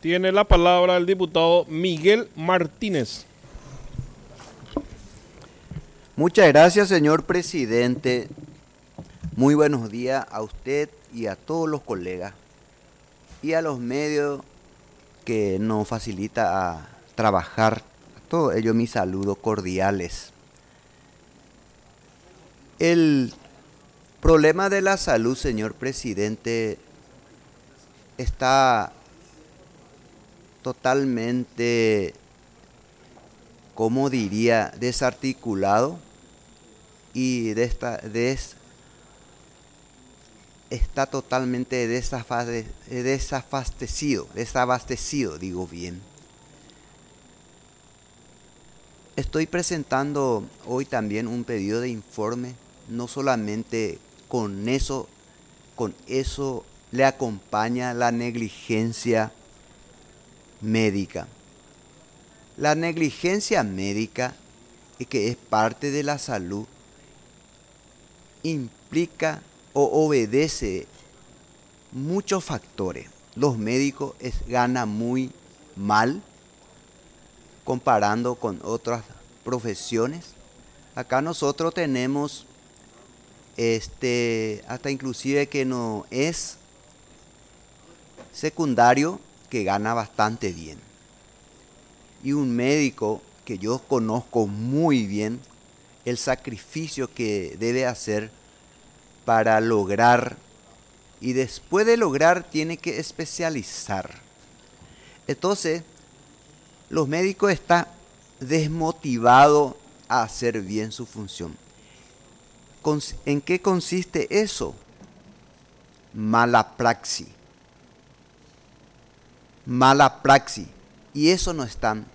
Tiene la palabra el diputado Miguel Martínez. Muchas gracias, señor presidente. Muy buenos días a usted y a todos los colegas y a los medios que nos facilita a trabajar. A todos ellos mis saludos cordiales. El problema de la salud, señor presidente, está totalmente, como diría, desarticulado y está totalmente desabastecido, digo bien. Estoy presentando hoy también un pedido de informe, no solamente con eso le acompaña la negligencia médica. La negligencia médica, que es parte de la salud, implica o obedece muchos factores. Los médicos ganan muy mal comparando con otras profesiones. Acá nosotros tenemos hasta inclusive que no es secundario, que gana bastante bien. Y un médico que yo conozco muy bien el sacrificio que debe hacer para lograr, y después de lograr tiene que especializar. Entonces, los médicos están desmotivados a hacer bien su función. ¿En qué consiste eso? Mala praxis. Mala praxis. Y eso nos están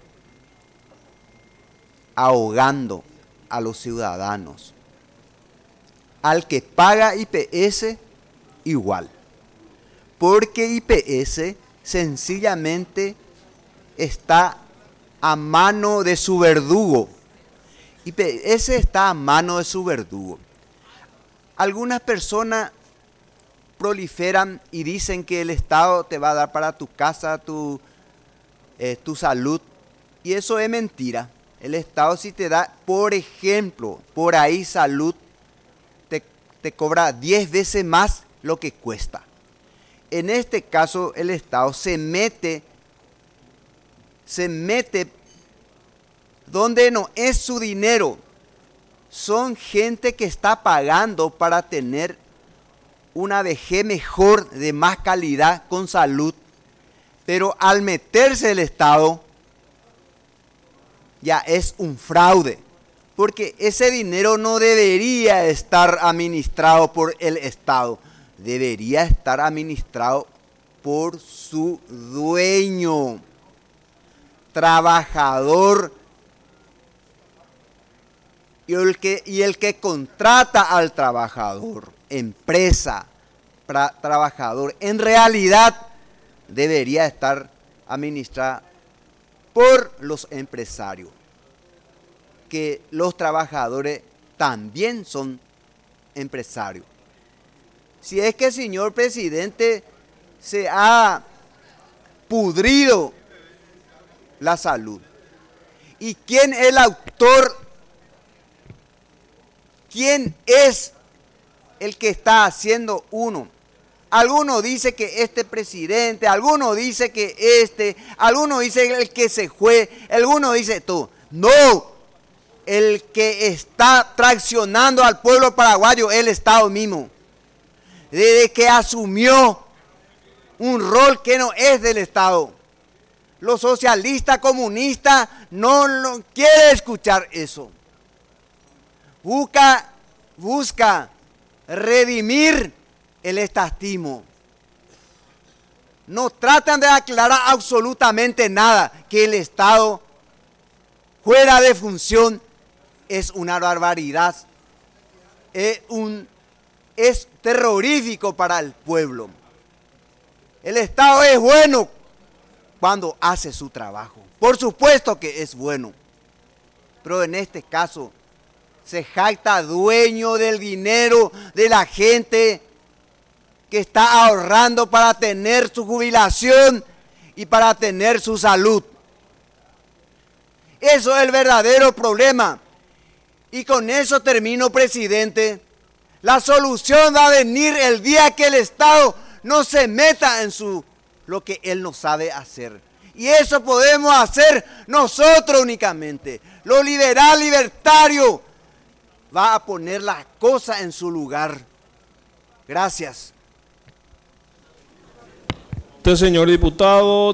ahogando a los ciudadanos. Al que paga IPS, igual. Porque IPS sencillamente está a mano de su verdugo. IPS está a mano de su verdugo. Algunas personas proliferan y dicen que el Estado te va a dar para tu casa, tu salud. Y eso es mentira. El Estado si te da, por ejemplo, por ahí salud, te cobra 10 veces más lo que cuesta. En este caso, el Estado se mete donde no es su dinero. Son gente que está pagando para tener una vejez mejor, de más calidad, con salud. Pero al meterse el Estado, ya es un fraude. Porque ese dinero no debería estar administrado por el Estado. Debería estar administrado por su dueño, trabajador, y el que contrata al trabajador, empresa, trabajador, en realidad debería estar administrada por los empresarios, que los trabajadores también son empresarios. Si es que, señor presidente, se ha pudrido la salud. ¿Y quién es el autor? ¿Quién es el que está haciendo uno? Algunos dicen que este presidente, algunos dicen que algunos dicen el que se fue, algunos dicen todo. No, el que está traicionando al pueblo paraguayo es el Estado mismo. Desde que asumió un rol que no es del Estado. Los socialistas, comunistas, no quieren escuchar eso. Busca redimir el estatismo. No tratan de aclarar absolutamente nada, que el Estado fuera de función es una barbaridad, es terrorífico para el pueblo. El Estado es bueno cuando hace su trabajo. Por supuesto que es bueno, pero en este caso se jacta dueño del dinero de la gente que está ahorrando para tener su jubilación, y para tener su salud. Eso es el verdadero problema. Y con eso termino, presidente. La solución va a venir el día que el Estado no se meta en lo que él no sabe hacer. Y eso podemos hacer nosotros únicamente. Lo liberal libertario va a poner las cosas en su lugar. Gracias. Usted, señor diputado.